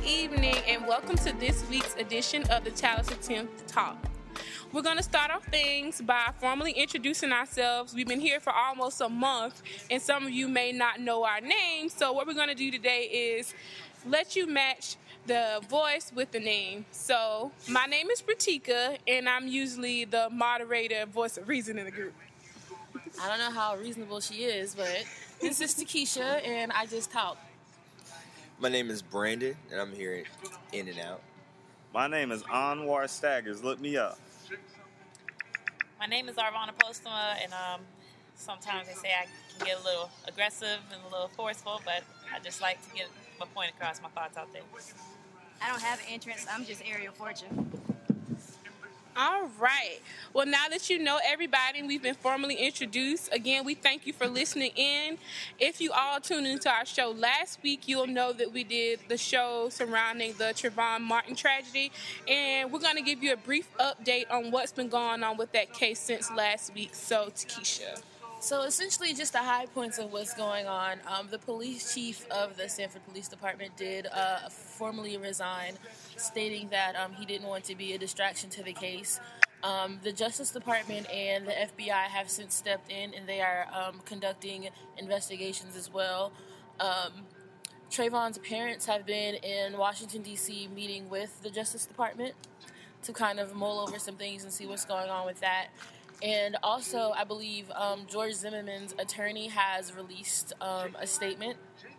evening, and welcome to this week's edition of the Talented 10th Talk. We're going to start off things by formally introducing ourselves. We've been here for almost a month, and some of you may not know our names. So what we're going to do today is let you match the voice with the name. So my name is Pratika, and I'm usually the moderator, voice of reason in the group. I don't know how reasonable she is, but this is Takesha, and I just talk. My name is Brandon, and I'm here in and out. My name is Anwar Staggers. Look me up. My name is Arvana Postuma, and sometimes they say I can get a little aggressive and a little forceful, but I just like to get my point across, my thoughts out there. I don't have an entrance. I'm just Ariel Fortune. All right. Well, now that you know everybody and we've been formally introduced, again, we thank you for listening in. If you all tuned into our show last week, you'll know that we did the show surrounding the Trayvon Martin tragedy, and we're going to give you a brief update on what's been going on with that case since last week. So, Takesha. So essentially just the high points of what's going on. The police chief of the Sanford Police Department did formally resign, stating that he didn't want to be a distraction to the case. The Justice Department and the FBI have since stepped in, and they are conducting investigations as well. Trayvon's parents have been in Washington, D.C. meeting with the Justice Department to kind of mull over some things and see what's going on with that. And also, I believe George Zimmerman's attorney has released a statement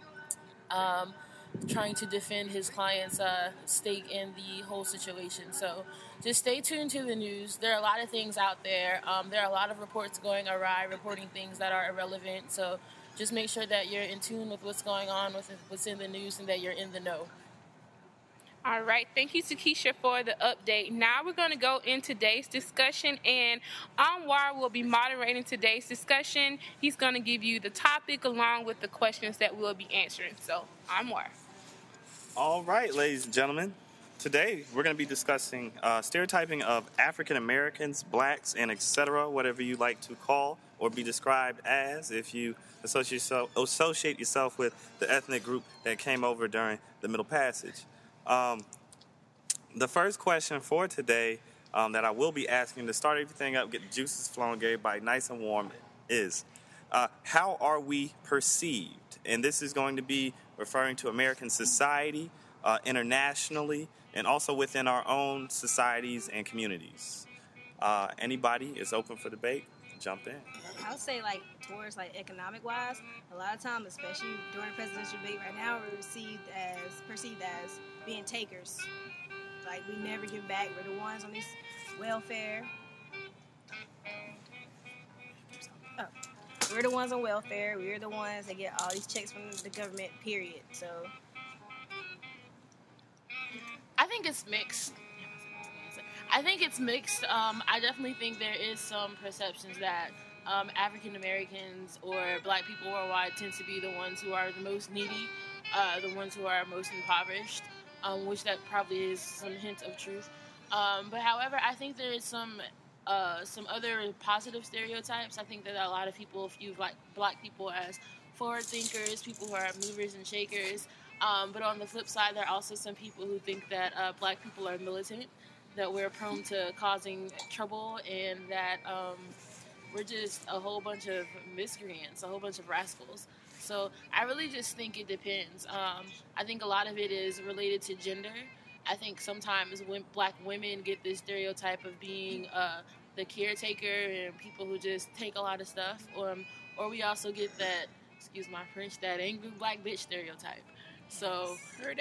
trying to defend his client's stake in the whole situation. So just stay tuned to the news. There are a lot of things out there. There are a lot of reports going awry, reporting things that are irrelevant. So just make sure that you're in tune with what's going on, with what's in the news, and that you're in the know. All right, thank you, Takesha, for the update. Now we're going to go in today's discussion, and Anwar will be moderating today's discussion. He's going to give you the topic along with the questions that we'll be answering. So, Anwar. All right, ladies and gentlemen. Today, we're going to be discussing stereotyping of African Americans, blacks, and etc., whatever you like to call or be described as if you associate yourself with the ethnic group that came over during the Middle Passage. The first question for today that I will be asking to start everything up, get the juices flowing, get everybody nice and warm, is how are we perceived? And this is going to be referring to American society, internationally, and also within our own societies and communities. Anybody is open for debate. Jump in. I would say, towards, economic-wise, a lot of times, especially during the presidential debate right now, we're perceived as being takers. We never give back. We're the ones on this welfare. We're the ones on welfare. We're the ones that get all these checks from the government, period. So I think it's mixed. I definitely think there is some perceptions that African Americans or black people worldwide tend to be the ones who are the most needy, the ones who are most impoverished, which that probably is some hint of truth. But however, I think there is some other positive stereotypes. I think that a lot of people view black people as forward thinkers, people who are movers and shakers. But on the flip side, there are also some people who think that black people are militant, that we're prone to causing trouble, and that we're just a whole bunch of miscreants, a whole bunch of rascals. So I really just think it depends. I think a lot of it is related to gender. I think sometimes when black women get this stereotype of being the caretaker and people who just take a lot of stuff, or we also get that, excuse my French, that angry black bitch stereotype. So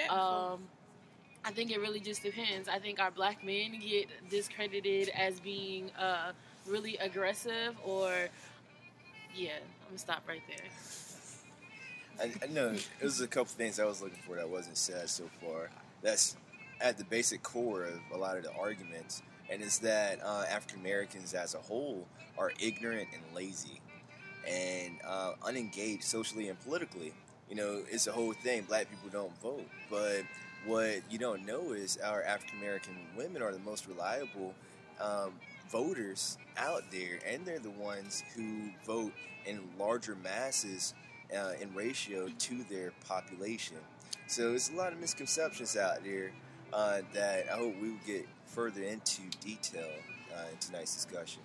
I think it really just depends. I think our black men get discredited as being really aggressive, or I'm gonna stop right there. I know it was a couple things I was looking for that wasn't said so far. That's at the basic core of a lot of the arguments, and it's that African Americans as a whole are ignorant and lazy and unengaged socially and politically. It's a whole thing. Black people don't vote, but what you don't know is our African American women are the most reliable voters out there, and they're the ones who vote in larger masses in ratio to their population. So there's a lot of misconceptions out there that I hope we will get further into detail in tonight's discussion.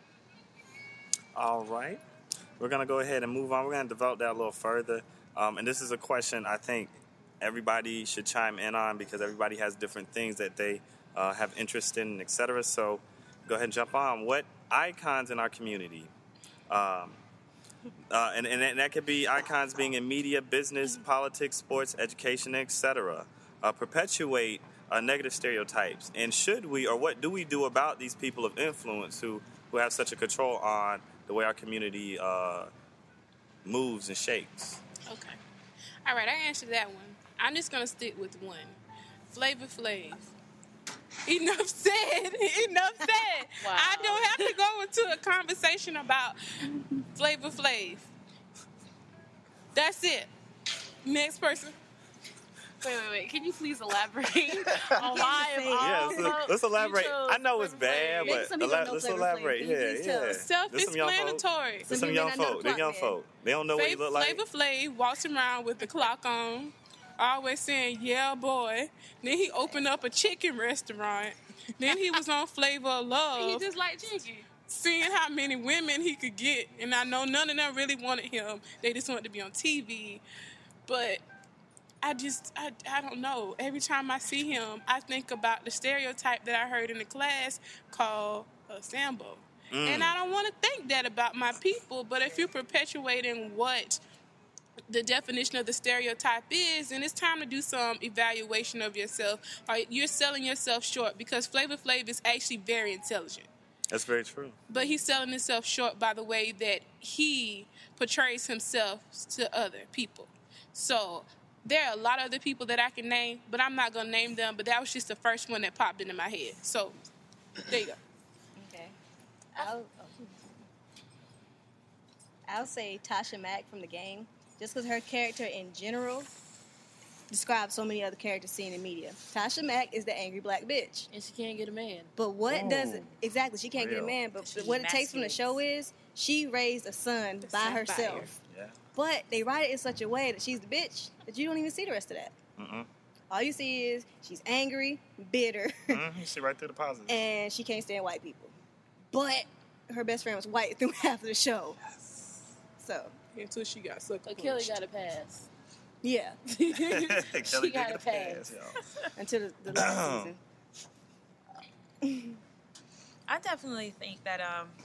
All right. We're going to go ahead and move on. We're going to develop that a little further. And this is a question I think everybody should chime in on because everybody has different things that they have interest in, et cetera. So go ahead and jump on. What icons in our community, and that could be icons being in media, business, politics, sports, education, et cetera, perpetuate negative stereotypes? And should we, or what do we do about these people of influence who have such a control on the way our community moves and shapes? Okay. All right, I answered that one. I'm just going to stick with one. Flavor Flav. Enough said. Enough said. Wow. I don't have to go into a conversation about Flavor Flav. That's it. Next person. Wait. Can you please elaborate on why? Let's elaborate. I know it's Flavor bad, Flav? but let's elaborate. Yeah. Self-explanatory. There's some young folk. They're young folk. They don't know what he look like. Flavor Flav walks around with the clock on, always saying, yeah, boy. Then he opened up a chicken restaurant. Then he was on Flavor of Love. He just like chicken. Seeing how many women he could get. And I know none of them really wanted him. They just wanted to be on TV. But I don't know. Every time I see him, I think about the stereotype that I heard in the class called Sambo. And I don't want to think that about my people. But if you're perpetuating what the definition of the stereotype is, and it's time to do some evaluation of yourself. Or you're selling yourself short because Flavor Flav is actually very intelligent. That's very true. But he's selling himself short by the way that he portrays himself to other people. So there are a lot of other people that I can name, but I'm not going to name them. But that was just the first one that popped into my head. So there you go. Okay. I'll say Tasha Mack from The Game. Just because her character in general describes so many other characters seen in media. Tasha Mack is the angry black bitch. And she can't get a man. But what does it... Exactly, she can't get a man. But what it takes from the show is she raised a son by herself. Yeah. But they write it in such a way that she's the bitch that you don't even see the rest of that. All you see is she's angry, bitter, You see right through the positives. and she can't stand white people. But her best friend was white through half of the show. So... Until she got sucker punched. Kelly got a pass. Yeah. She got a pass. Until the last season. I definitely think that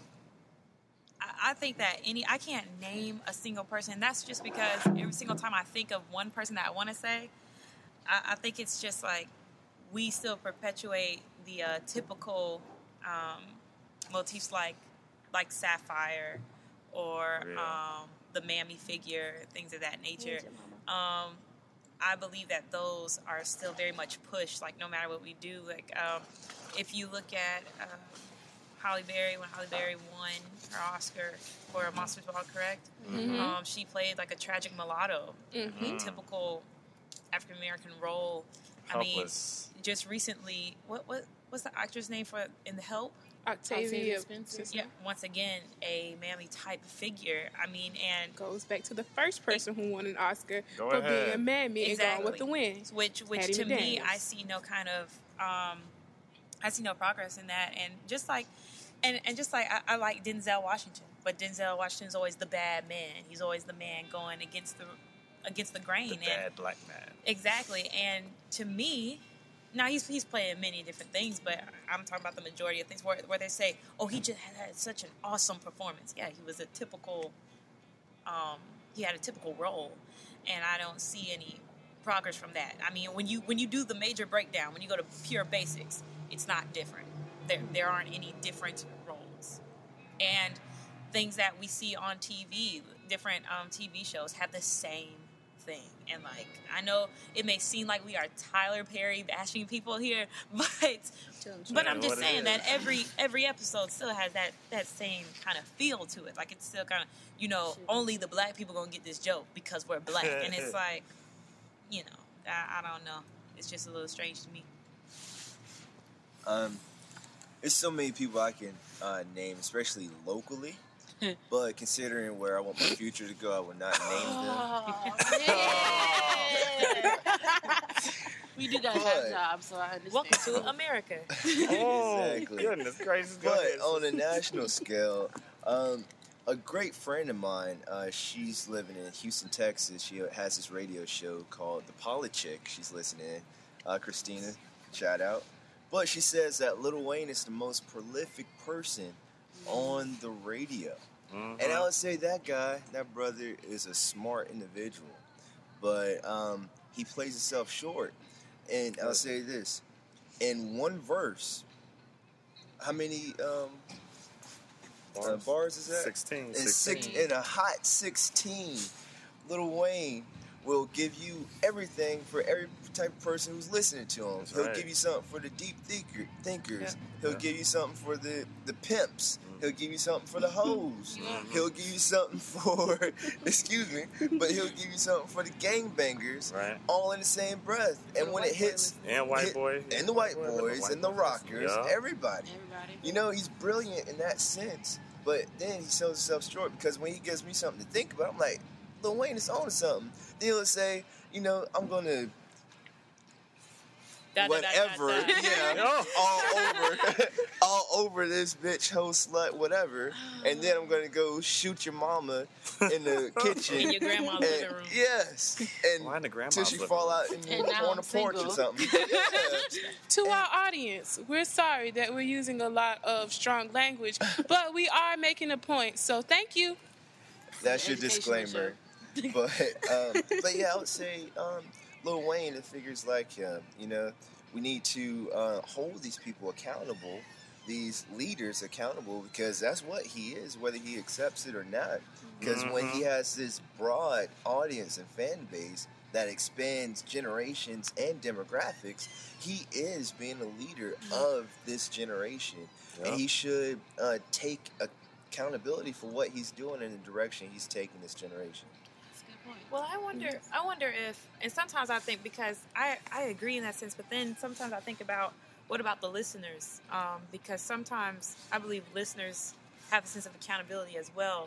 I think that I can't name a single person. That's just because every single time I think of one person that I want to say, I think it's just like we still perpetuate the typical motifs like Sapphire or the mammy figure, things of that nature. I believe that those are still very much pushed, like no matter what we do. Like if you look at Halle Berry, when Halle Berry won her Oscar for Monsters Ball, correct? She played like a tragic mulatto, typical African American role. Helpless. I mean, just recently, what's the actor's name for in The Help? Octavia Spencer. Yeah, once again, a mammy type figure. I mean, and goes back to the first person who won an Oscar Go for ahead. being mammy and going with the win. which Hattie to me, McDaniels. I see no kind of, I see no progress in that. And just like, I like Denzel Washington, but Denzel Washington's always the bad man. He's always the man going against the grain. The bad black man. Exactly. And to me, now he's playing many different things, but I'm talking about the majority of things where they say, "Oh, he just had such an awesome performance." Yeah, he was a typical. He had a typical role, and I don't see any progress from that. I mean, when you do the major breakdown, when you go to pure basics, it's not different. There aren't any different roles, and things that we see on TV, different TV shows have the same thing. And like, I know it may seem like we are Tyler Perry bashing people here, but I'm just saying that every episode still has that same kind of feel to it. Like it's still kind of, only the black people gonna get this joke because we're black, and it's like, I don't know. It's just a little strange to me. There's so many people I can name, especially locally. But considering where I want my future to go, I would not name them. We do got But- that job, so I understand. Welcome to America. Oh, Exactly. goodness gracious. Go But ahead. on a national scale, a great friend of mine, she's living in Houston, Texas. She has this radio show called The Polichick. She's listening. Christina, shout out. But she says that Lil Wayne is the most prolific person on the radio. Mhm. And I would say that brother, is a smart individual. But he plays himself short. And I'll say this. In one verse, how many bars is that? 16. In a hot 16, Lil Wayne will give you everything for every type of person who's listening to him. That's He'll right. give you something for the deep thinkers. Yeah. He'll Yeah. give you something for the pimps. He'll give you something for the hoes. He'll give you something for, excuse me, but he'll give you something for the gangbangers, Right. all in the same breath. And the when white it hits, And white boy. and the white boys, and the rockers, Yeah. everybody. Everybody. You know, he's brilliant in that sense, but then he sells himself short because when he gives me something to think about, I'm like, Lil Wayne is on to something. Then he'll say, you know, I'm going to whatever, yeah, all over this bitch, hoe, slut, whatever, and then I'm going to go shoot your mama in the kitchen. In your grandma's and, living room. Yes, Why in the and grandma's till she living fall room? out in And now on the I'm porch or single. something. Yeah. To our audience, we're sorry that we're using a lot of strong language, but we are making a point. So thank you. That's your Educational disclaimer. But yeah, I would say Lil Wayne and figures like him. You know, we need to hold these people accountable, these leaders accountable, because that's what he is, whether he accepts it or not. Because when he has this broad audience and fan base that expands generations and demographics, he is being a leader of this generation, Yeah. and he should take accountability for what he's doing and the direction he's taking this generation. That's a good point. Well, I wonder if, and sometimes I think, because I agree in that sense, but then sometimes I think about, what about the listeners? Because sometimes I believe listeners have a sense of accountability as well.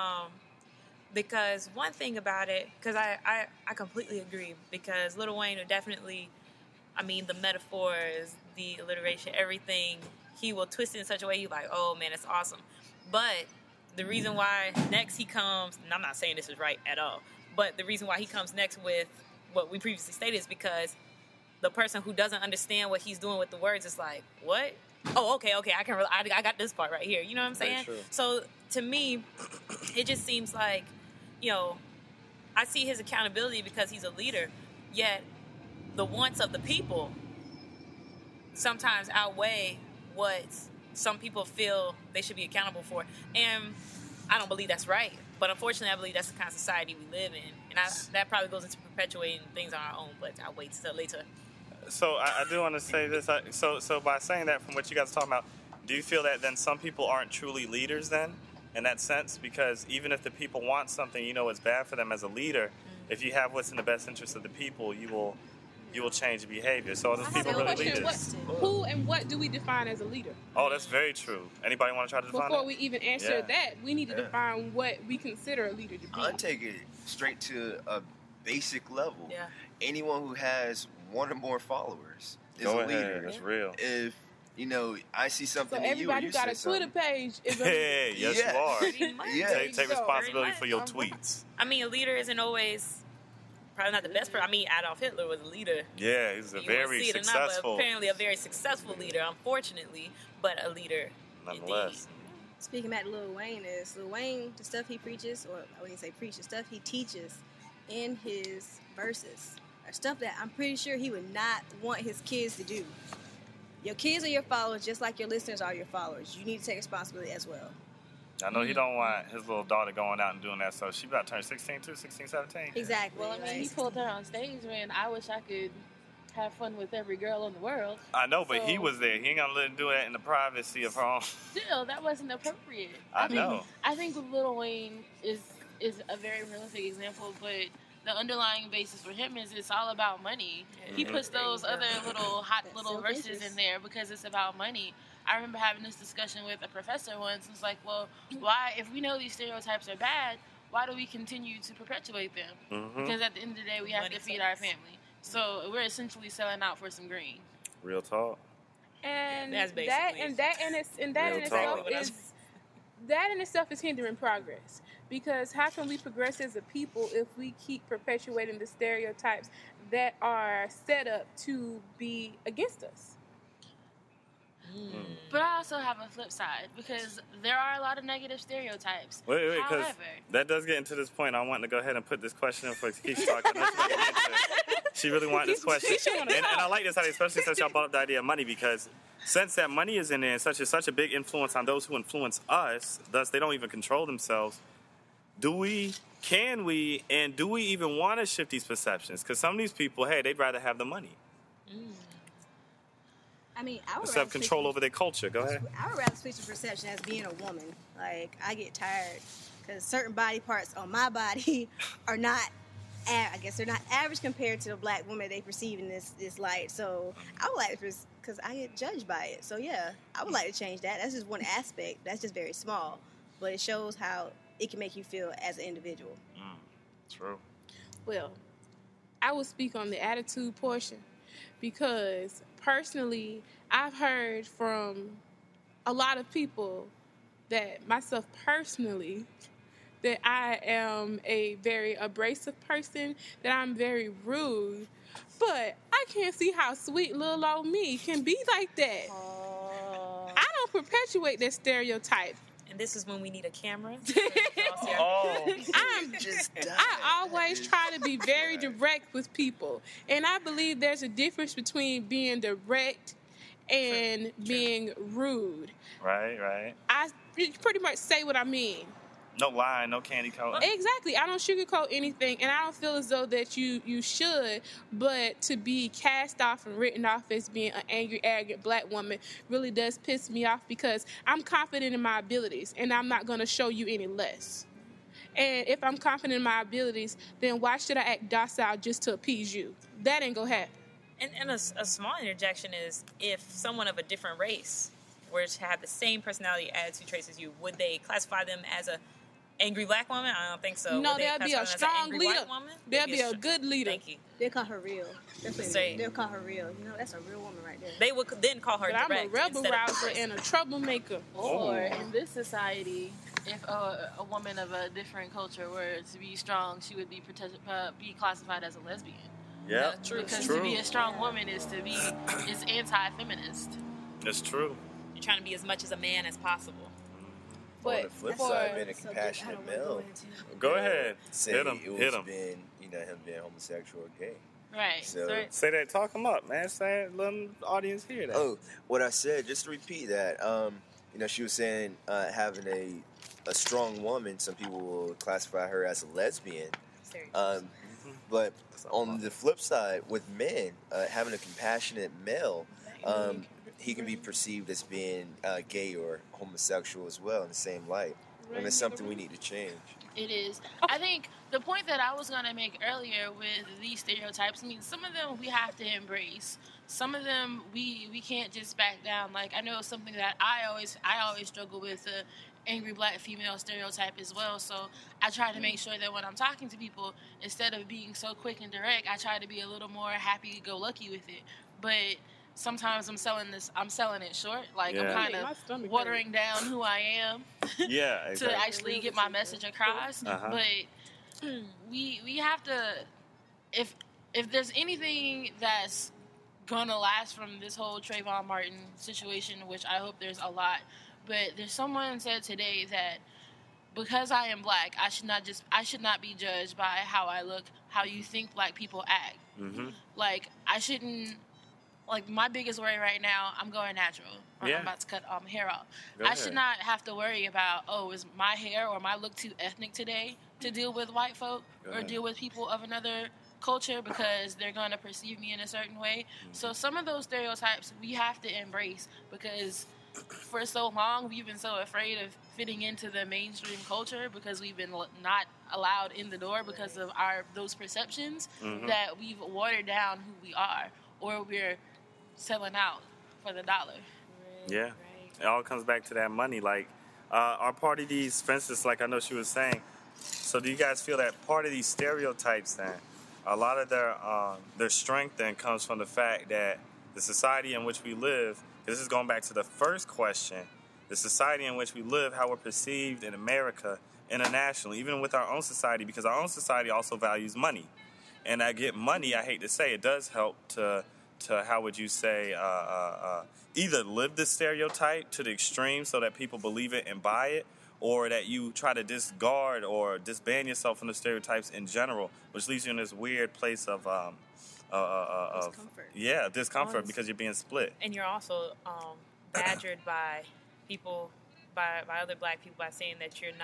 Because one thing about it, because I completely agree, because Lil Wayne would definitely, I mean, the metaphors, the alliteration, everything, he will twist it in such a way you're like, oh man, it's awesome. But the reason why next he comes, and I'm not saying this is right at all, but the reason why he comes next with what we previously stated is because the person who doesn't understand what he's doing with the words is like, what? Oh, okay, I got this part right here. You know what I'm Very saying? true. So to me, it just seems like, you know, I see his accountability because he's a leader, yet the wants of the people sometimes outweigh what some people feel they should be accountable for. And I don't believe that's right. But unfortunately, I believe that's the kind of society we live in. And that probably goes into perpetuating things on our own, but I'll wait till later. So I do want to say this. So by saying that, from what you guys are talking about, do you feel that then some people aren't truly leaders then, in that sense? Because even if the people want something, you know it's bad for them as a leader. If you have what's in the best interest of the people, you will change your behavior. So are those I have people a really question. leaders? Who and what do we define as a leader? Oh, that's very true. Anybody want to try to define Before that? we even answer Yeah. that, we need to Yeah. define what we consider a leader to be. I'll take it straight to a basic level. Yeah. Anyone who has one or more followers is Go a ahead. leader. That's real. If I see So something in you, or everybody you who got say a something. Twitter page is a Hey, leader. yes, Yeah. you are. Pretty much. Yeah. There you Take go. responsibility Very for your much. tweets. I mean, a leader isn't always probably not the best person. I mean, Adolf Hitler was a leader. Yeah, he's a You wanna very see it or not, successful, but apparently a very successful leader, unfortunately, but a leader nonetheless. Speaking about Lil Wayne, the stuff he preaches, or I wouldn't say preach, the stuff he teaches in his verses are stuff that I'm pretty sure he would not want his kids to do. Your kids are your followers just like your listeners are your followers. You need to take responsibility as well. I know he don't want his little daughter going out and doing that, so she about to turn 16 too, 16, 17. Exactly. Well, I mean, he like- pulled her on stage, man. I wish I could have fun with every girl in the world. I know, but he So- was there. He ain't gonna let him do that in the privacy of her own. Still, that wasn't appropriate. I know. I think with Lil Wayne is a very realistic example, but the underlying basis for him is it's all about money. He puts those other little hot That's little verses self-interest. in there because it's about money. I remember having this discussion with a professor once. It's like, well, why, if we know these stereotypes are bad, why do we continue to perpetuate them? Mm-hmm. Because at the end of the day, we have Money to feed our sells. family. So we're essentially selling out for some green. Real talk. And That's that basically and that in Real itself talk. is hindering progress. Because how can we progress as a people if we keep perpetuating the stereotypes that are set up to be against us? But I also have a flip side because there are a lot of negative stereotypes. Wait, because However, that does get into this point. I want to go ahead and put this question in for Keisha Talk. I know she wanted to answer it. She really wanted this question. And I like this idea, especially since y'all brought up the idea of money, because since that money is in there and such a big influence on those who influence us, thus they don't even control themselves, can we, and do we even want to shift these perceptions? Because some of these people, hey, they'd rather have the money I mean, I would instead of rather control switch- over their culture. Go ahead. I would rather switch the perception as being a woman. Like, I get tired because certain body parts on my body are not, I guess they're not average compared to the black woman they perceive in this light. So I would like to, because I get judged by it. So yeah, I would like to change that. That's just one aspect. That's just very small, but it shows how it can make you feel as an individual. True. Well, I will speak on the attitude portion because personally, I've heard from a lot of people that myself personally, that I am a very abrasive person, that I'm very rude, but I can't see how sweet little old me can be like that. I don't perpetuate that stereotype. And this is when we need a camera. I always try to be very direct with people. And I believe there's a difference between being direct and being rude. Right. I pretty much say what I mean. No lying, no candy coating. Exactly. I don't sugarcoat anything, and I don't feel as though that you should, but to be cast off and written off as being an angry, arrogant black woman really does piss me off because I'm confident in my abilities, and I'm not going to show you any less. And if I'm confident in my abilities, then why should I act docile just to appease you? That ain't going to happen. And a small interjection is, if someone of a different race were to have the same personality attitude traits as you, would they classify them as a angry black woman? I don't think so. No, Would they they'll be a classify them as an strong angry leader. white woman? They'll be a good leader. Thank you. They'll call her real. That's what Say- they'll call her real. You know, that's a real woman right there. They would then call her But I'm direct. a rebel instead of rouser aggressive. and a troublemaker. or in this society, if a woman of a different culture were to be strong, she would be be classified as a lesbian. Yeah, True. Because true. to be a strong woman is anti-feminist. It's true. You're trying to be as much as a man as possible. On the flip side, being a compassionate male, Go ahead. say Hit him. it was Hit him. been, him being homosexual or gay. Right. So- Say that. Talk him up, man. Say it. Let the audience hear that. Oh, what I said, just to repeat that, she was saying having a strong woman, some people will classify her as a lesbian. But on the flip side, with men, having a compassionate male, he can be perceived as being gay or homosexual as well in the same light. And it's something we need to change. It is. I think the point that I was going to make earlier with these stereotypes, I mean, some of them we have to embrace. Some of them we can't just back down. Like, I know something that I always struggle with, the angry black female stereotype as well. So I try to make sure that when I'm talking to people, instead of being so quick and direct, I try to be a little more happy-go-lucky with it. But sometimes I'm selling it short. Like, Yeah. I'm kind of watering down who I am Yeah, to exactly. actually get my message across. Uh-huh. But we have to, if there's anything that's gonna last from this whole Trayvon Martin situation, which I hope there's a lot, but there's someone said today that because I am black, I should not be judged by how I look, how you think black people act. Mm-hmm. Like, I shouldn't. Like, my biggest worry right now, I'm going natural. Yeah. I'm about to cut my hair off. Go I ahead. should not have to worry about, is my hair or my look too ethnic today to deal with white folk Go or ahead. deal with people of another culture because they're going to perceive me in a certain way. Mm-hmm. So some of those stereotypes we have to embrace because for so long we've been so afraid of fitting into the mainstream culture because we've been not allowed in the door because of those perceptions Mhm. that we've watered down who we are, or we're selling out for the dollar. Yeah. It all comes back to that money. Like, are part of these, for instance, like I know she was saying, so do you guys feel that part of these stereotypes then a lot of their strength then comes from the fact that the society in which we live, this is going back to the first question, the society in which we live, how we're perceived in America, internationally, even with our own society, because our own society also values money. And I get money, I hate to say, it does help to how would you say, either live the stereotype to the extreme so that people believe it and buy it, or that you try to discard or disband yourself from the stereotypes in general, which leaves you in this weird place of discomfort because you're being split. And you're also badgered by people, by other black people, by saying that you're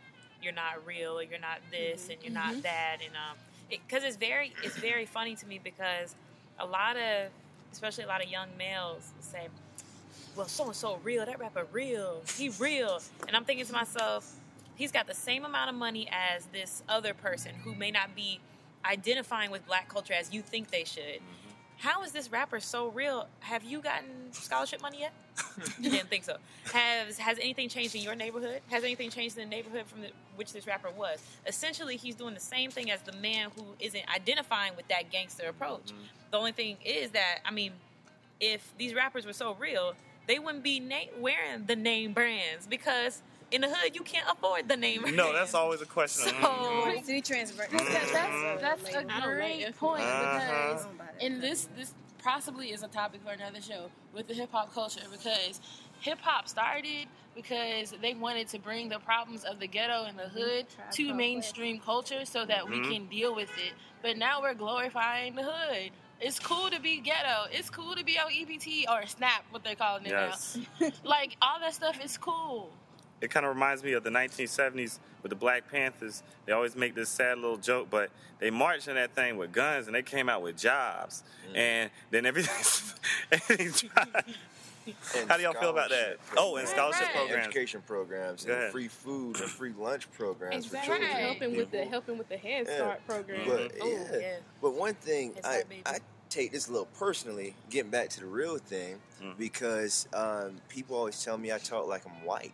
not real, or you're not this, and you're not that, and because it's very funny to me, because especially a lot of young males say, well, so-and-so real, that rapper real, he real. And I'm thinking to myself, he's got the same amount of money as this other person who may not be identifying with black culture as you think they should. How is this rapper so real? Have you gotten scholarship money yet? You didn't think so. Has anything changed in your neighborhood? Has anything changed in the neighborhood from which this rapper was? Essentially, he's doing the same thing as the man who isn't identifying with that gangster approach. The only thing is that, I mean, if these rappers were so real, they wouldn't be wearing the name brands, because in the hood you can't afford the name brands. No, that's always a question. To be transparent. That's a great point, because and this possibly is a topic for another show with the hip hop culture, because hip hop started because they wanted to bring the problems of the ghetto and the hood to mainstream culture so that we can deal with it. But now we're glorifying the hood. It's cool to be ghetto. It's cool to be on EBT or Snap, what they're calling it now. Like, all that stuff is cool. It kind of reminds me of the 1970s with the Black Panthers. They always make this sad little joke, but they marched in that thing with guns, and they came out with jobs. And then everything's tried. How do y'all feel about that? Oh, and scholarship programs, education programs, and free food and free lunch programs for Exactly. children. Helping with the Head Start program. But, but one thing I take this a little personally, getting back to the real thing, because people always tell me I talk like I'm white.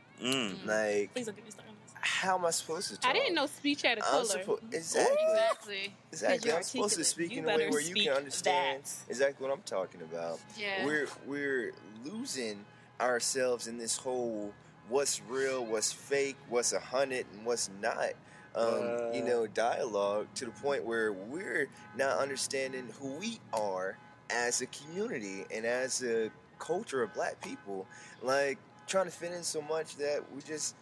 Like, Please don't get me started. how am I supposed to talk? I didn't know speach had a color. Exactly. you're I'm supposed to speak You in a way better where you speak can understand that. exactly what I'm talking about. Yeah. We're losing ourselves in this whole what's real, what's fake, what's 100, and what's not. Dialogue, to the point where we're not understanding who we are as a community and as a culture of black people. Like, trying to fit in so much that we just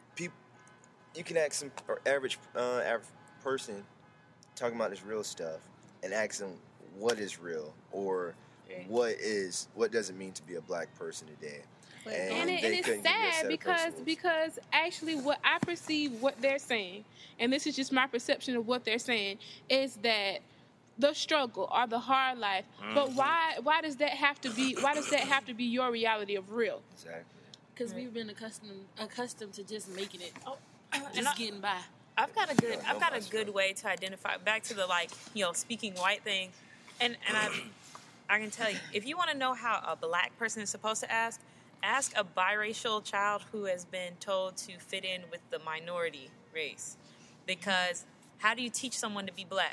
you can ask some average person talking about this real stuff and ask them what is real, or what does it mean to be a black person today. And it's sad because actually what I perceive what they're saying, and this is just my perception of what they're saying, is that the struggle or the hard life. But why does that have to be your reality of real? Exactly. Because we've been accustomed to just making it, getting by. I've got a good way to identify, back to the speaking white thing, and I can tell you, if you want to know how a black person is supposed to ask a biracial child who has been told to fit in with the minority race, because how do you teach someone to be black?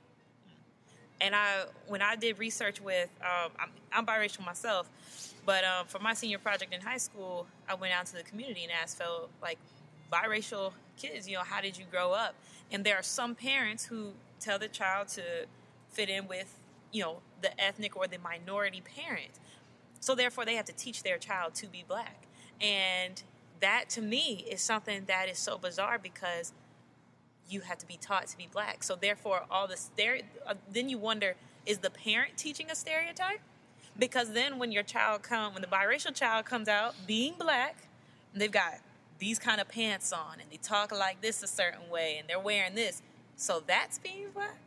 And when I did research with, I'm biracial myself, but for my senior project in high school, I went out to the community and asked fellow biracial kids, how did you grow up? And there are some parents who tell the child to fit in with, the ethnic or the minority parent. So therefore, they have to teach their child to be black. And that, to me, is something that is so bizarre, because you have to be taught to be black. So therefore, then you wonder, is the parent teaching a stereotype? Because then when the biracial child comes out being black, and they've got these kind of pants on, and they talk like this a certain way, and they're wearing this, so that's being black?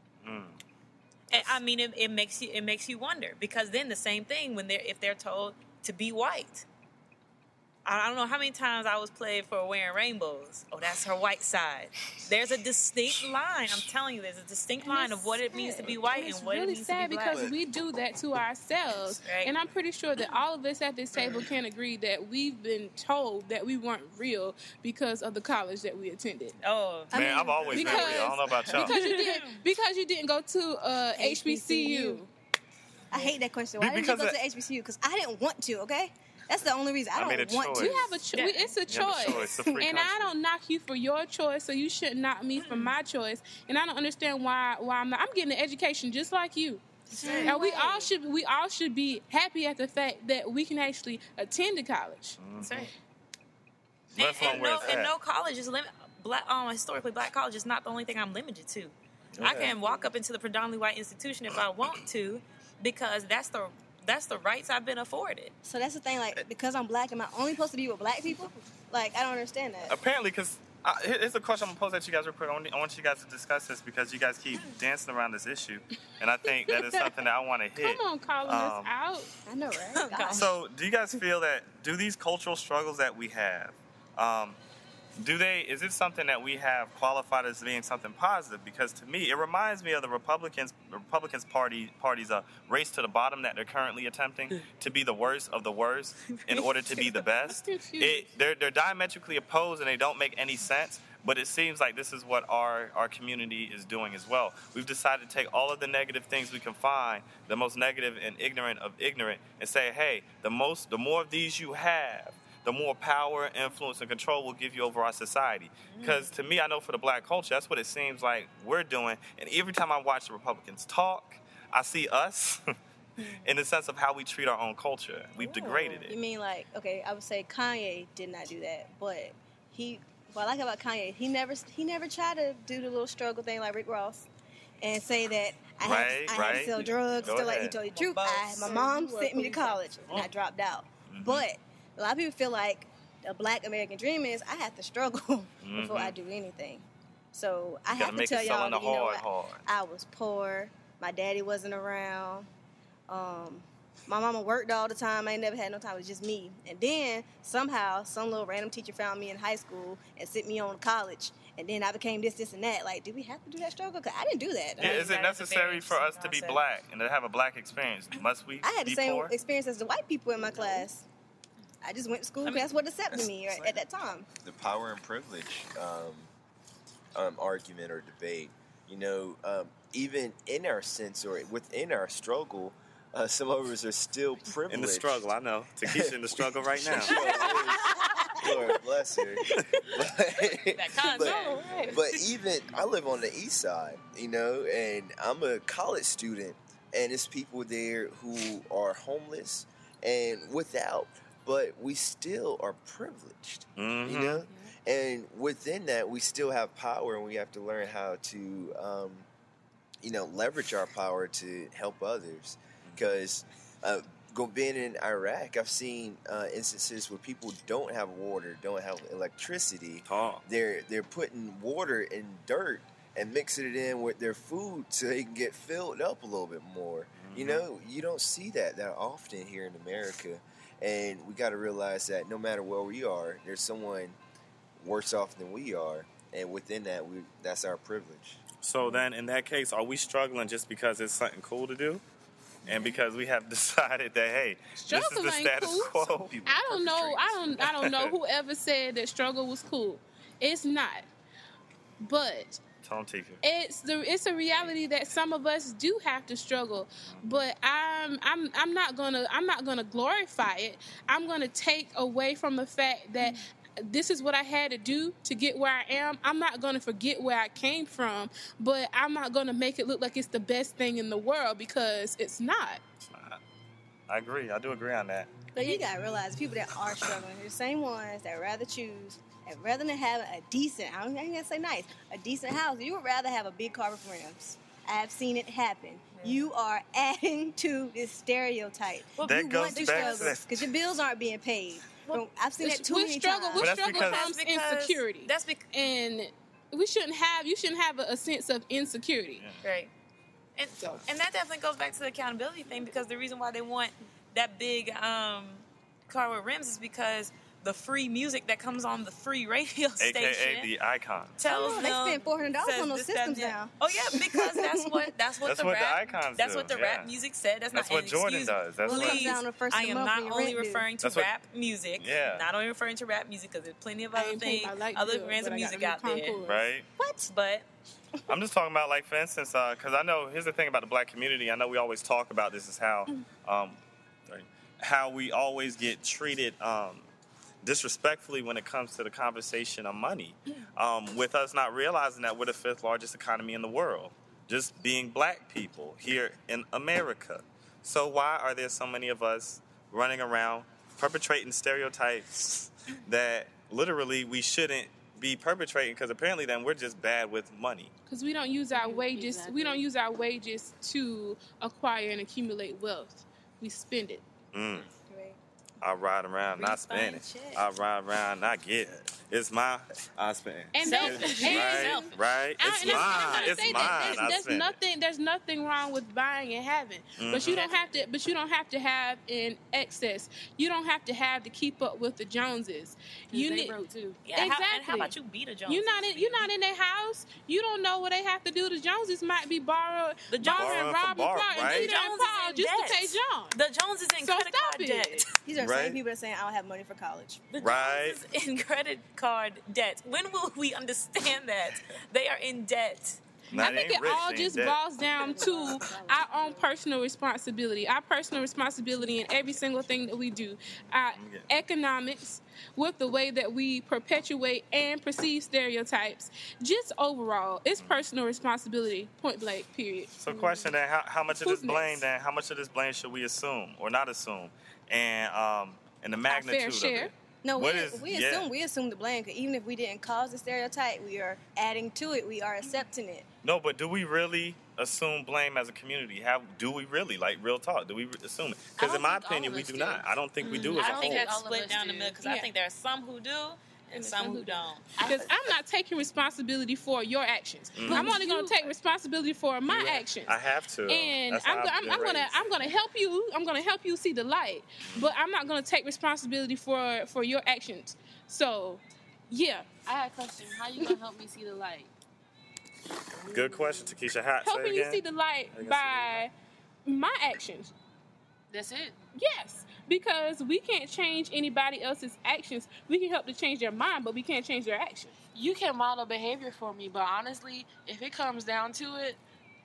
I mean, it makes you wonder, because then the same thing if they're told to be white. I don't know how many times I was played for wearing rainbows. Oh, that's her white side. There's a distinct line. I'm telling you, there's a distinct line of what it means to be white and what it means to be black. Because we do that to ourselves. Right. And I'm pretty sure that all of us at this table can agree that we've been told that we weren't real because of the college that we attended. Oh, Man, I've always been real. I don't know about y'all. Because you didn't go to HBCU. I hate that question. Why didn't you go to HBCU? Because I didn't want to, okay? That's the only reason. I don't want to. You have a choice. It's a choice. And I don't knock you for your choice, so you shouldn't knock me for my choice. And I don't understand why I'm not. I'm getting an education just like you. And we all should be happy at the fact that we can actually attend to college. that's right. And no college is historically black college is not the only thing I'm limited to. Yeah. I can walk up into the predominantly white institution if I want to, because that's the rights I've been afforded. So that's the thing, like, because I'm black, am I only supposed to be with black people? Like, I don't understand that. Apparently, because here's a question I'm going to pose at you guys real quick. I want you guys to discuss this because you guys keep dancing around this issue, and I think that is something that I want to hit. Come on, calling us out. I know, right? Gosh. So, do you guys feel do these cultural struggles that we have, is it something that we have qualified as being something positive? Because to me, it reminds me of the Republicans party's race to the bottom that they're currently attempting to be the worst of the worst in order to be the best. They're diametrically opposed and they don't make any sense. But it seems like this is what our community is doing as well. We've decided to take all of the negative things we can find, the most negative and ignorant of ignorant, and say, hey, the more of these you have, the more power, influence, and control we'll give you over our society. Because to me, I know for the black culture, that's what it seems like we're doing. And every time I watch the Republicans talk, I see us in the sense of how we treat our own culture. We've degraded it. You mean like, okay, I would say Kanye did not do that, but what I like about Kanye, he never tried to do the little struggle thing like Rick Ross and say that I had to sell drugs. Still, like he told you the truth. My mom sent me to college and I dropped out. Mm-hmm. But a lot of people feel like the black American dream is I have to struggle before I do anything. So I have to tell y'all that, you know what, I was poor. My daddy wasn't around. My mama worked all the time. I ain't never had no time. It was just me. And then somehow some little random teacher found me in high school and sent me on to college. And then I became this, and that. Like, do we have to do that struggle? Because I didn't do that. Yeah, is it necessary for us to be black and to have a black experience? Must we? I had the same poor? experience as the white people in my class. I just went to school because that's what accepted me at that time. The power and privilege argument or debate, you know, even in our sense or within our struggle, some of us are still privileged. In the struggle, I know. Takesha in the struggle right now. Lord bless her. But even, I live on the east side, you know, and I'm a college student, and it's people there who are homeless and without, but we still are privileged, you know? And within that, we still have power, and we have to learn how to, leverage our power to help others. Because being in Iraq, I've seen instances where people don't have water, don't have electricity. They're putting water in dirt and mixing it in with their food so they can get filled up a little bit more. You know, you don't see that often here in America. And we got to realize that no matter where we are, there's someone worse off than we are. And within that, that's our privilege. So then, in that case, are we struggling just because it's something cool to do? And because we have decided that, hey, struggle this is the status cool. quo. I don't know whoever said that struggle was cool. It's not. But it's a reality that some of us do have to struggle. But I'm not gonna glorify it. I'm gonna take away from the fact that this is what I had to do to get where I am. I'm not going to forget where I came from, but I'm not going to make it look like it's the best thing in the world because it's not. It's not. I agree. I do agree on that. But you got to realize people that are struggling are the same ones that rather choose, and rather than have a decent, I ain't going to say nice, a decent house, you would rather have a big car with rims. I've seen it happen. You are adding to this stereotype. Well, that goes back because your bills aren't being paid. Well, I've seen that too many times. We struggle from insecurity. And you shouldn't have a sense of insecurity. Yeah. Right. And that definitely goes back to the accountability thing, because the reason why they want that big car with rims is because the free music that comes on the free radio station. AKA the icon. Tells they them, spent $400 says on those this, that, systems and that. now. Oh yeah, because that's what That's the what the rap icons that's do, what the yeah. rap music said. That's That's not what an Jordan excuse. does. That's what- Please, Down the first I of the am month not for your only rent due. referring to That's what- rap music. Yeah. Not only referring to rap music because there's plenty of I other ain't paid things, my light other bill, brands of but I got music a new out there. Concord. Right? What? But I'm just talking about, like, for instance, because I know, here's the thing about the black community. I know we always talk about this is how we always get treated disrespectfully when it comes to the conversation of money. With us not realizing that we're the 5th largest economy in the world, just being black people here in America. So why are there so many of us running around perpetrating stereotypes that literally we shouldn't be perpetrating? Because apparently then we're just bad with money. Because we don't use our wages. Exactly. We don't use our wages to acquire and accumulate wealth. We spend it. Right. I ride around, not spend it. Refund check. I ride around, not get it. It's mine, I spend it. And Selfish. that's, and, Right? I- It's and that's- I'm mine. gonna It's say mine. that I there's spend it. nothing. There's nothing wrong with buying and having, but you don't have to. But you don't have to have in excess. You don't have to have to keep up with the Joneses. You they need. broke too. yeah, and how Exactly. about you beat a Jones? You're not in their house. You don't know what they have to do. The Joneses might be borrowing, The Joneses- borrowing, Borrowing from robbing, Bart, Paul, right? and Peter and Jones is Paul in just debt. to pay John. The Joneses in So credit stop card it. debt. These are the Right. same people that are saying I don't have money for college. The Right. Joneses in credit card debt. When will we understand that they are in debt? Nah, I they think ain't it rich, all they just ain't dead. boils down to our own personal responsibility. Our personal responsibility in every single thing that we do. Our economics, with the way that we perpetuate and perceive stereotypes. Just overall, it's personal responsibility, point blank, period. So question then, how much of this Who's blame next? then, how much of this blame should we assume or not assume? And the Our magnitude fair of share. it. No, What is- we yeah. assume the blame. 'Cause even if we didn't cause the stereotype, we are adding to it. We are accepting it. No, but do we really assume blame as a community? Do we really, like, real talk? Do we assume it? Because I in don't my think all opinion, of we us do do. not. I don't think we do as I a don't think whole. that's all of split us down the do. middle because I Yeah. think there are some who do and some who don't. Because I'm not taking responsibility for your actions. I'm only going to take responsibility for my actions. I have to. And That's how I've been raised. I'm gonna help you. I'm gonna help you see the light, but I'm not gonna take responsibility for your actions. So, yeah, I had a question. How you gonna help me see the light? Good question, Takesha. Say it helping you again. see the light I guess by my actions. That's it. Yes, because we can't change anybody else's actions. We can help to change their mind, but we can't change their actions. You can model behavior for me, but honestly, if it comes down to it,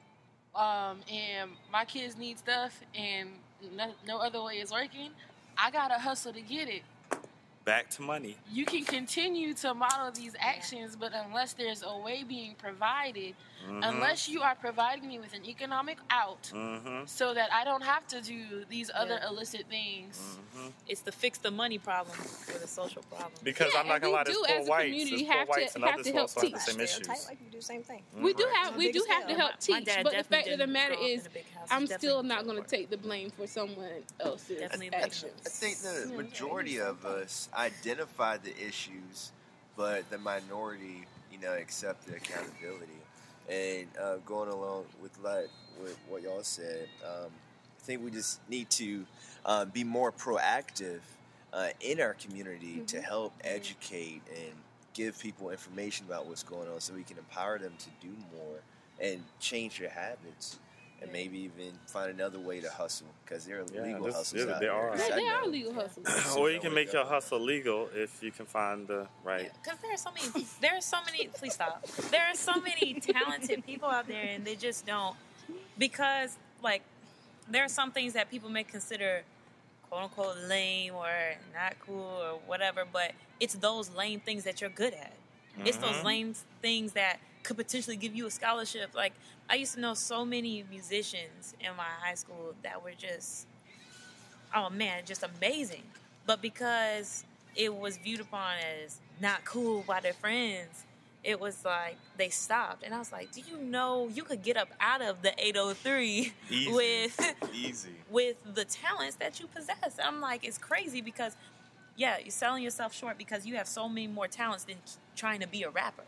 and my kids need stuff and no other way is working, I gotta hustle to get it. Back to money. You can continue to model these actions, but unless there's a way being provided, unless you are providing me with an economic out Mm-hmm. so that I don't have to do these other illicit things. It's the fix the money problem for the social problem. Because Yeah, I'm not and gonna we lie, there's do poor as a whites. community There's poor have to- whites and have others to who help also have the teach. same issues. Stereotype, like you do the same thing. We do Right. have we do have to help My teach, dad but the fact definitely of the didn't matter grow up in is, a big house. I'm He still definitely not didn't going to work. take the blame for someone else's Definitely actions. I think the majority of us identify the issues, but the minority, accept the accountability. And going along with what y'all said, I think we just need to be more proactive in our community to help educate and give people information about what's going on, so we can empower them to do more and change their habits. And maybe even find another way to hustle, because there are legal hustles out there are. Yeah, I there are know. legal hustles. Or you can make your hustle legal if you can find the right. Because there are so many, please stop. There are so many talented people out there and they just don't, because like there are some things that people may consider quote unquote lame or not cool or whatever, but it's those lame things that you're good at. It's those lame things that could potentially give you a scholarship. Like I used to know so many musicians in my high school that were just, oh man, just amazing. But because it was viewed upon as not cool by their friends, it was like they stopped. And I was like, do you know you could get up out of the 803 Easy. with with the talents that you possess? I'm like, it's crazy because, yeah, you're selling yourself short because you have so many more talents than trying to be a rapper.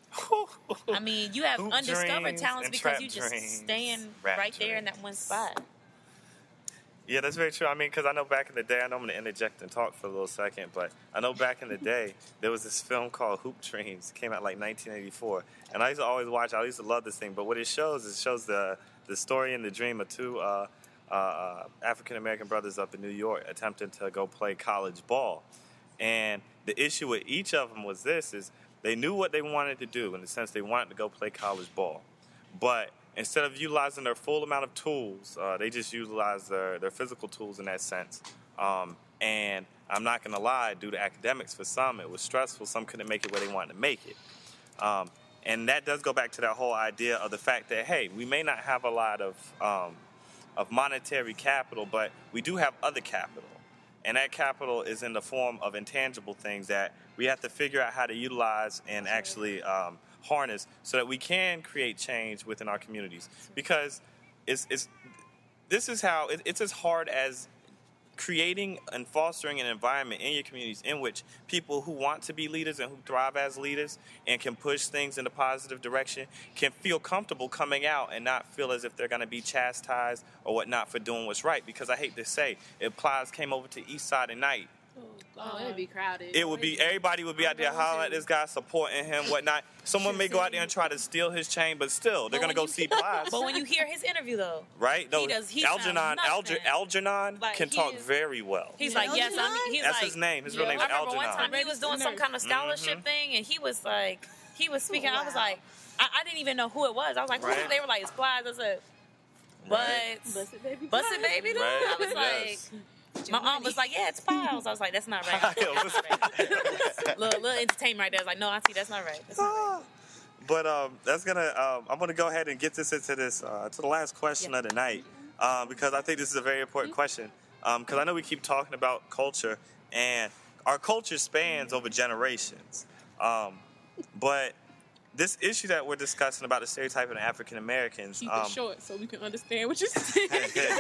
I mean, you have Hoop undiscovered dreams talents and because trap you just dreams, staying rap right there in dreams. that one spot. Yeah, that's very true. I mean, because I know back in the day, I know I'm going to interject and talk for a little second, but I know back in the day, there was this film called Hoop Dreams. It came out like 1984. And I used to always watch it. I used to love this thing. But what it shows the story and the dream of two African-American brothers up in New York attempting to go play college ball. And the issue with each of them was this, is they knew what they wanted to do, in the sense they wanted to go play college ball. But instead of utilizing their full amount of tools, they just utilized their physical tools in that sense. And I'm not going to lie, due to academics, for some, it was stressful. Some couldn't make it where they wanted to make it. And that does go back to that whole idea of the fact that, hey, we may not have a lot of monetary capital, but we do have other capital. And that capital is in the form of intangible things that we have to figure out how to utilize and actually harness so that we can create change within our communities. Because it's as hard as creating and fostering an environment in your communities in which people who want to be leaders and who thrive as leaders and can push things in a positive direction can feel comfortable coming out and not feel as if they're going to be chastised or whatnot for doing what's right. Because I hate to say, if Plies came over to East Side at night, it'd be crowded. it would be, everybody would be out there hollering at this guy, supporting him, whatnot. Someone may go out there and try to steal his chain, but still, they're going to go see Plies. But when you hear his interview, though, right? No, he sounds nothing. Algernon Like, can talk very well. he's like, yes, he's That's like, his name. His real name is I remember one Algernon. time he was doing some kind of scholarship thing, and he was speaking. I was like, I didn't even know who it was. I was like, Right. who? They were like, it's Plies. I said, what? Busted Baby. Busted Baby, though? Right, I was yes. like, my aunt was like, yeah, it's Piles. I was like, that's not right. That's not right. little entertainment right there. I was like, no, Auntie, that's not right. That's not right. But that's gonna. I'm gonna go ahead and get this into this to the last question of the night, because I think this is a very important question. Because I know we keep talking about culture, and our culture spans over generations. But this issue that we're discussing about the stereotyping of African Americans. Keep it short so we can understand what you're saying.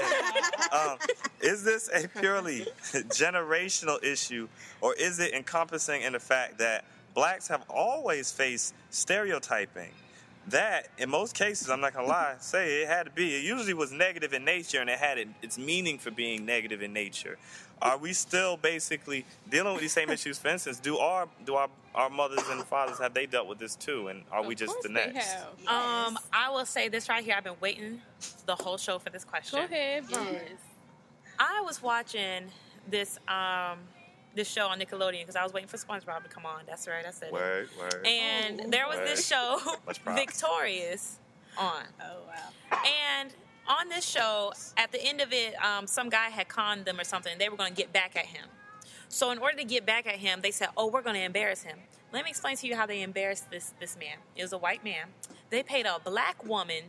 Is this a purely generational issue, or is it encompassing in the fact that blacks have always faced stereotyping that, in most cases, I'm not going to lie, say it had to be, it usually was negative in nature, and it had its meaning for being negative in nature? Are we still basically dealing with these same issues? For instance, do our mothers and fathers, have they dealt with this too, and are we just the next? I will say this right here. I've been waiting the whole show for this question. Go ahead, bro. Yes. I was watching this show on Nickelodeon because I was waiting for SpongeBob to come on. That's right, I said it. Word. And there was this show, Much props. Victorious, on. Oh, wow. And on this show, at the end of it, some guy had conned them or something. They were going to get back at him. So in order to get back at him, they said, we're going to embarrass him. Let me explain to you how they embarrassed this man. It was a white man. They paid a black woman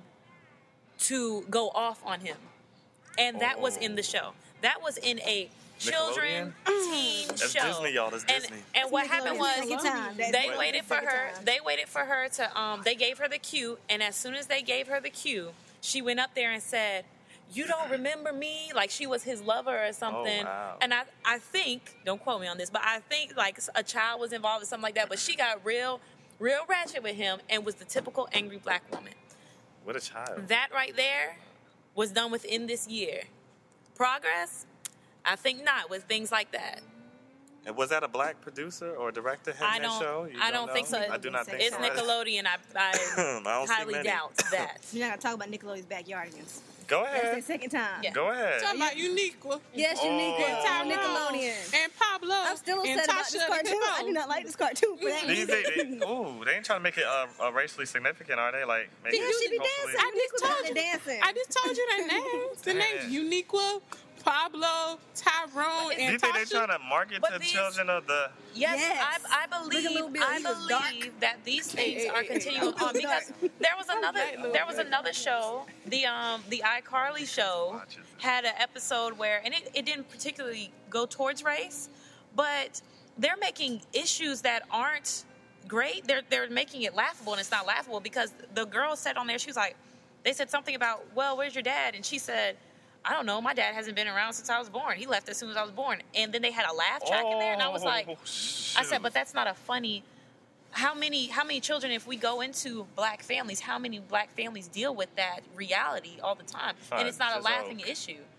to go off on him. And that was in the show. That was in a children teen That's show. Disney, y'all. That's Disney. And what happened was they They waited for her to they gave her the cue, and as soon as they gave her the cue, she went up there and said, "You don't remember me?" Like she was his lover or something. Oh, wow. And I think, don't quote me on this, but I think like a child was involved or something like that, but she got real ratchet with him and was the typical angry black woman. What a child. That right there was done within this year. Progress? I think not with things like that. And was that a black producer or director heading that show? You I don't know? think so. I do not think It's so. Nickelodeon. I don't see highly many. doubt that. You're not gonna talk about Nickelodeon's Backyardigans. Go That's ahead. the second time. Yeah. Go ahead. Talking about Uniqua Yes, Unique Oh. on Nickelodeon. and Pablo I'm still and upset about this Tasha cartoon. and I do Timon. not like this cartoon for that These reason. they ain't trying to make it racially significant, are they? Like, maybe Yeah, she be hopefully- dancing. I just Unique was out told there you. dancing. I just told you their names. The names Uniqua, Pablo, Tyrone, Do you and think they're Tasha. trying to market But to these- children of the? Yes, Yes. I Look at Lil believe Bill. He was dark. that these things are continuing He was on because dark. there was another show, the iCarly show had an episode where, and it didn't particularly go towards race, but they're making issues that aren't great. They're making it laughable, and it's not laughable because the girl said on there, she was like, they said something about, well, where's your dad? And she said, I don't know. My dad hasn't been around since I was born. He left as soon as I was born. And then they had a laugh track in there, and I was like, I said, but that's not a funny. How many children, if we go into black families, how many black families deal with that reality all the time? And it's not a Just laughing issue.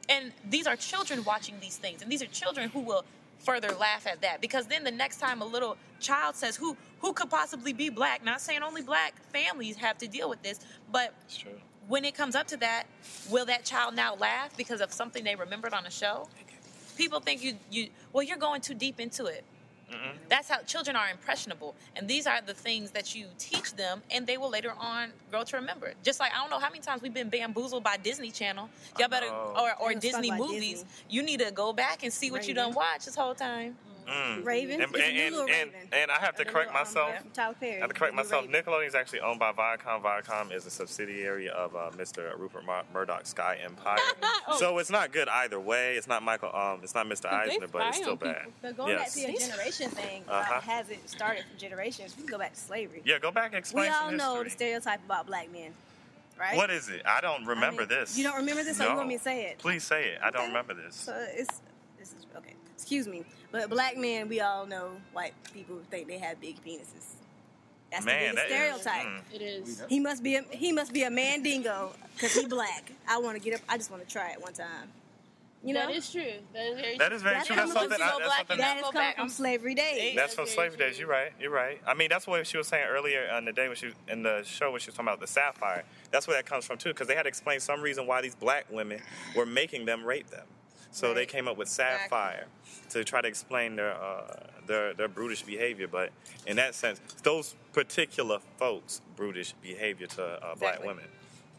And these are children watching these things, and these are children who will further laugh at that, because then the next time a little child says, who could possibly be black? Not saying only black families have to deal with this, but It's true. when it comes up to that, will that child now laugh because of something they remembered on a show? People think you're going too deep into it. Mm-mm. That's how children are impressionable, and these are the things that you teach them, and they will later on grow to remember it. Just like, I don't know how many times we've been bamboozled by Disney Channel. Y'all better, or Let's Disney talk about movies. Disney. You need to go back and see what you done Raven. watched this whole time. Raven. And, It's a new little Raven. and I have to correct myself. From Tyler Perry. I have to correct The myself. Raven. Nickelodeon is actually owned by Viacom. Viacom is a subsidiary of Mr. Rupert Murdoch's Sky Empire. So it's not good either way. It's not Michael. It's not Mr. They Eisner, but it's spy still on bad. people. But going back Yes. to your generation thing, has it started from generations? We can go back to slavery. Yeah, go back and explain We all some know the history. stereotype about black men, right? What is it? I don't remember I mean, this. You don't remember this, or No. you want me to say it? Please say it. I don't Okay. remember this. So this is okay. Excuse me, but black men, we all know white people think they have big penises. That's Man, the that biggest is- stereotype. It is. He must be a mandingo because he black. I want to get up. I just want to try it one time. You know, That is true. That is very That is very That's true. That's how something. you go That's black, something you that go has come back. from slavery days. That's from very slavery days. true. You're right. You're right. I mean, that's what she was saying earlier in the day when she in the show when she was talking about the sapphire. That's where that comes from too, because they had to explain some reason why these black women were making them rape them. So they Right. came up with sapphire to try to explain their brutish behavior. But in that sense, those particular folks' brutish behavior to black Exactly. women.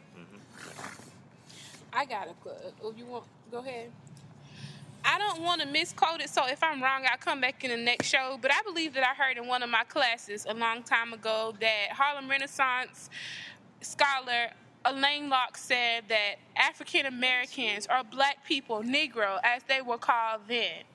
I got a plug. Oh, you want? Go ahead. I don't want to misquote it, so if I'm wrong, I'll come back in the next show. But I believe that I heard in one of my classes a long time ago that Harlem Renaissance scholar Elaine Locke said that African Americans, or black people, Negro, as they were called then,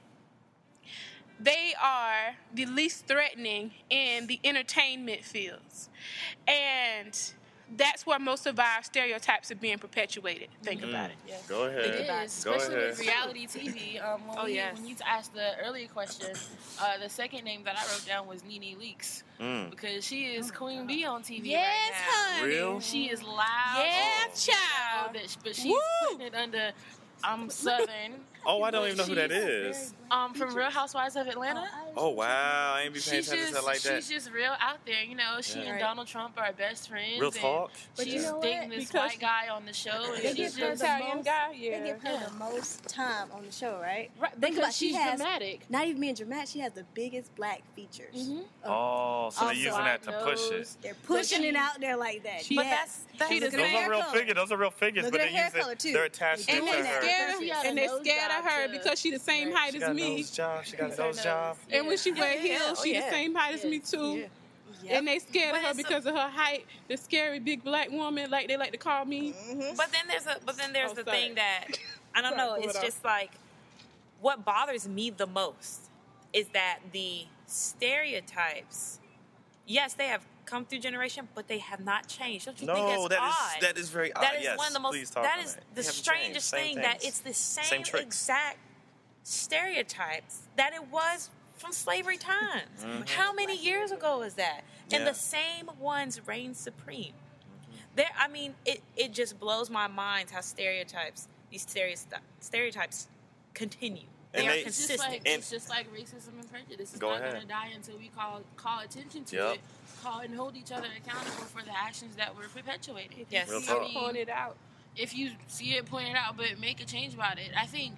they are the least threatening in the entertainment fields. And that's where most of our stereotypes are being perpetuated. Think about it. Go ahead. It is, Go especially ahead. with reality TV. When you asked the earlier question, the second name that I wrote down was Nene Leakes, because she is Queen Bee on TV Yes, right now. honey. Real? She is loud. Yeah, Oh, child. but she's Woo! putting it under Southern. Oh, I don't even know who that is. From Real Housewives of Atlanta. Oh wow, I ain't be paying attention to it like that. She's just real out there, you know. She Yeah. and Donald Trump are best friends. Real and talk. But you She's know what? dating this Because white guy on the show, and They she's give her just the Italian most- guy, They yeah. give her the most time on the show, right? right, Think because about she she's has dramatic. not even being dramatic. She has the biggest black features. Mhm. Oh, so they're Also, using that to I push know. it. They're pushing she- it out there like that. She- But Yes. that's She Look does at Those her are hair real color. figures. Those are real figures, Look but at they her hair use it. color, too. They're attached And to they her. scared She got a And they nose scared of job her to- because she the same height She as got me. nose job. She got Her nose nose. job. And when she wear Yeah, heels, she yeah. the same height as me Yes. too. Yeah. Yep. And they scared But of her it's a- because of her height, the scary big black woman, like they like to call me. But then there's Oh, the sorry. thing that I don't Sorry, know. pull It's it off. just like what bothers me the most is that the stereotypes. Yes, they have come through generation, but they have not changed. Don't you think No, that's odd? that is very odd. That is yes, one of the most. please talk That on is it. the They haven't strangest changed. Same thing that things. it's the Same same tricks. exact stereotypes that it was from slavery times. How many years ago is that? And Yeah. the same ones reign supreme. There, I mean, it just blows my mind how these stereotypes continue. And They are they- It's just consistent. like it's just like racism and prejudice. It's Go not ahead. gonna die until we call attention to Yep. it, call and hold each other accountable for the actions that were perpetuated. Yes. Real I talk. mean, Point it out. if you see it pointed out, but make a change about it. I think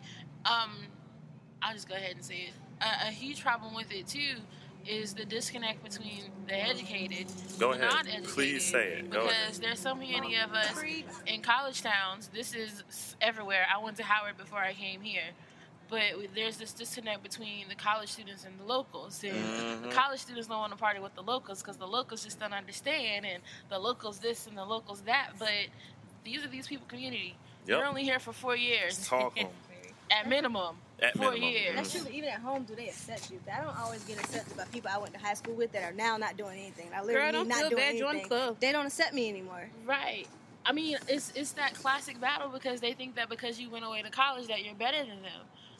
I'll just go ahead and say it. A huge problem with it too is the disconnect between the educated Go and the ahead. non-educated. Please say it. Go Because ahead. there's so many of us in college towns. This is everywhere. I went to Howard before I came here. But there's this disconnect between the college students and the locals. And the college students don't want to party with the locals because the locals just don't understand. And the locals this and the locals that. But these are these people community. Yep. You're only here for 4 years. Talk 'em. At minimum. At 4 minimum. years. That's true. Even at home, do they accept you? I don't always get accepted by people I went to high school with that are now not doing anything. I literally don't not feel doing bad, join anything. the club. They don't accept me anymore. Right. I mean, it's that classic battle because they think that because you went away to college that you're better than them.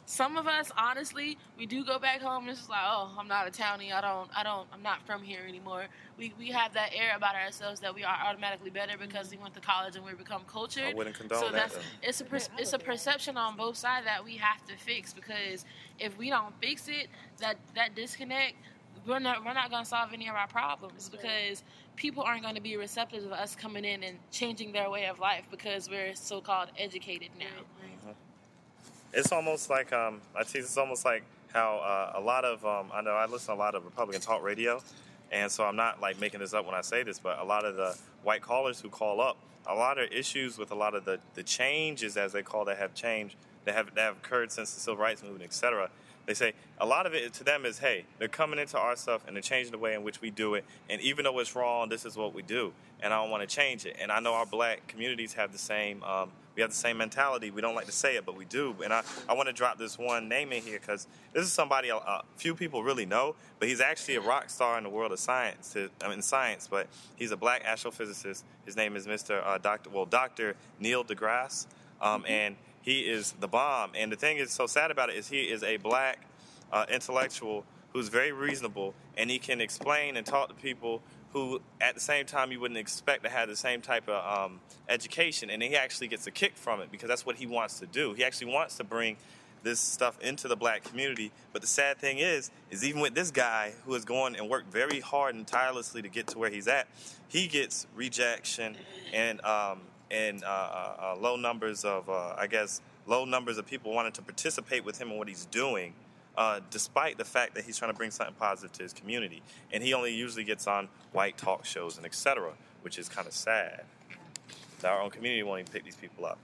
some of us, honestly, we do go back home and it's just like, oh, I'm not a townie. I'm not from here anymore. We have that air about ourselves that we are automatically better because we went to college and we become cultured. I wouldn't condone so that. It's a perception on both sides that we have to fix, because if we don't fix it, that disconnect, we're not going to solve any of our problems, because people aren't going to be receptive of us coming in and changing their way of life because we're so-called educated now. It's almost like it's almost like how a lot of I know I listen to a lot of Republican talk radio, and so I'm not like making this up when I say this, but a lot of the white callers who call up, a lot of issues with a lot of the changes, as they call, that have occurred since the civil rights movement, etc. They say a lot of it to them is, hey, they're coming into our stuff and they're changing the way in which we do it, and even though it's wrong, this is what we do, and I don't want to change it. And I know our black communities have the same. We have the same mentality. We don't like to say it, but we do. And I want to drop this one name in here because this is somebody a few people really know, but he's actually a rock star in the world of science. But he's a black astrophysicist. His name is Dr. Neil deGrasse, and he is the bomb. And the thing is so sad about it is he is a black intellectual who's very reasonable, and he can explain and talk to people who at the same time you wouldn't expect to have the same type of education, and he actually gets a kick from it because that's what he wants to do. He actually wants to bring this stuff into the black community, but the sad thing is even with this guy who is going and worked very hard and tirelessly to get to where he's at, he gets rejection and low numbers of people wanting to participate with him in what he's doing, despite the fact that he's trying to bring something positive to his community. And he only usually gets on white talk shows and etc., which is kind of sad. Our own community won't even pick these people up.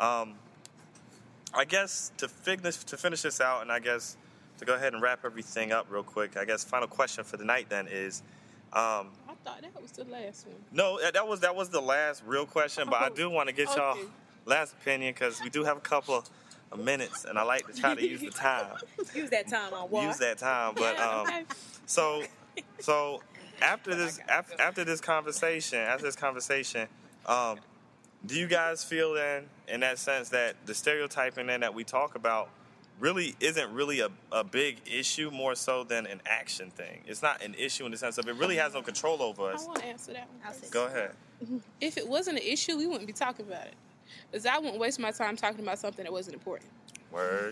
I guess to finish this out, and I guess to go ahead and wrap everything up real quick, I guess final question for the night then is... I thought that was the last one. No, that was the last real question, but I do want to get y'all last opinion because we do have a couple of minutes, and I like to try to use the time. Use that time on what? Use that time, but so after this conversation, do you guys feel then, in that sense, that the stereotyping then that we talk about really isn't really a big issue, more so than an action thing? It's not an issue in the sense of it really has no control over us. I want to answer that one. Go ahead. If it wasn't an issue, we wouldn't be talking about it. Because I wouldn't waste my time talking about something that wasn't important. Word.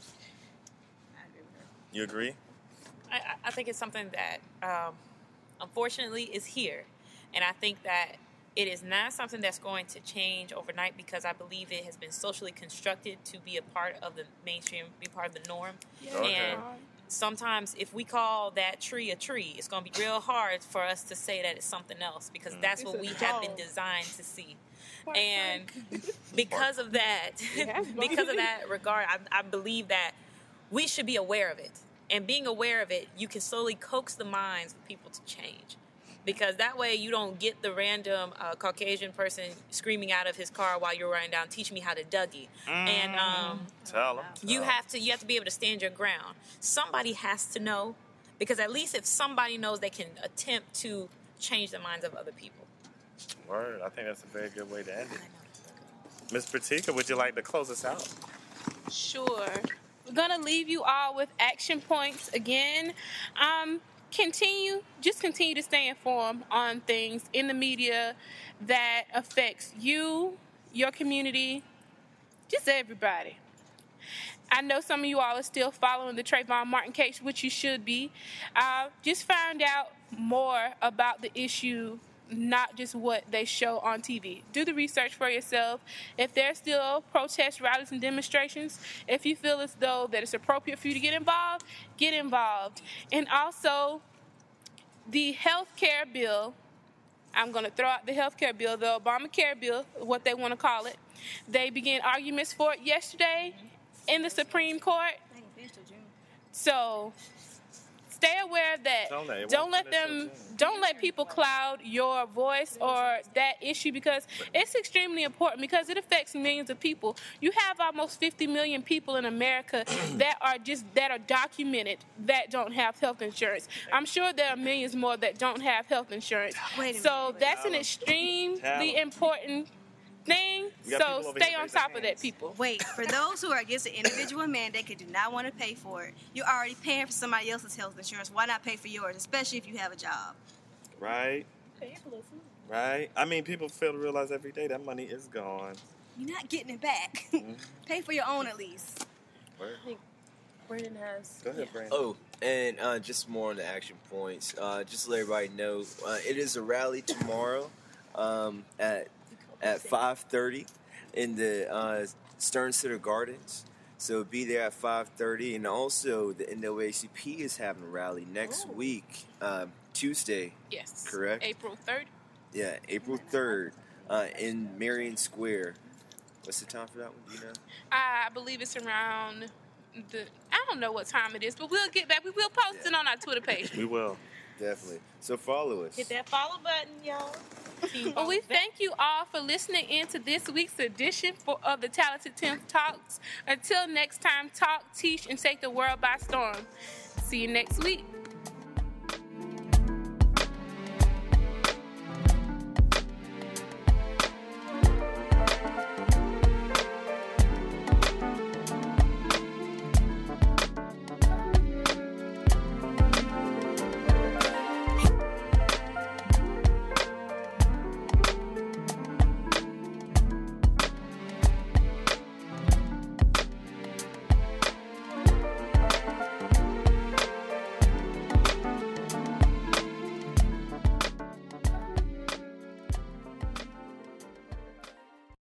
You agree? I think it's something that, unfortunately, is here. And I think that it is not something that's going to change overnight because I believe it has been socially constructed to be a part of the mainstream, be part of the norm. Yeah. Okay. And sometimes if we call that tree a tree, it's going to be real hard for us to say that it's something else because that's what we have been designed to see. And because of that, regard, I believe that we should be aware of it. And being aware of it, you can slowly coax the minds of people to change. Because that way you don't get the random Caucasian person screaming out of his car while you're riding down, teach me how to Dougie. And Tell them. you have to be able to stand your ground. Somebody has to know, because at least if somebody knows, they can attempt to change the minds of other people. Word. I think that's a very good way to end it. Ms. Pratika, would you like to close us out? Sure. We're going to leave you all with action points again. Continue to stay informed on things in the media that affects you, your community, just everybody. I know some of you all are still following the Trayvon Martin case, which you should be. Just find out more about the issue, not just what they show on TV. Do the research for yourself. If there's still protests, rallies, and demonstrations, if you feel as though that it's appropriate for you to get involved, get involved. And also, the health care bill, I'm going to throw out the health care bill, the Obamacare bill, what they want to call it. They began arguments for it yesterday in the Supreme Court. So stay aware of that. Don't let people cloud your voice or that issue, because it's extremely important, because it affects millions of people. You have almost 50 million people in America that are documented that don't have health insurance. I'm sure there are millions more that don't have health insurance. So that's an extremely important thing. We got So people over stay here on raising top of that, hands. people. Wait, for those who are against the individual mandate and do not want to pay for it, you're already paying for somebody else's health insurance. Why not pay for yours, especially if you have a job? Right? Right? I mean, people fail to realize every day that money is gone. You're not getting it back. Pay for your own at least. Word. Brandon has. Go ahead, Brandon. Oh, and just more on the action points. Just to let everybody know, it is a rally tomorrow at 5:30 in the Stern Center Gardens. So be there at 5:30, and also the NAACP is having a rally next week, Tuesday. Yes. Correct. April 3rd. Yeah, April 3rd in Marion Square. What's the time for that one? Do you know? I believe it's around I don't know what time it is, but we'll get back. We will post it on our Twitter page. We will. Definitely. So follow us. Hit that follow button, y'all. Well, we thank you all for listening in to this week's edition of the Talented 10th Talks. Until next time, talk, teach, and take the world by storm. See you next week.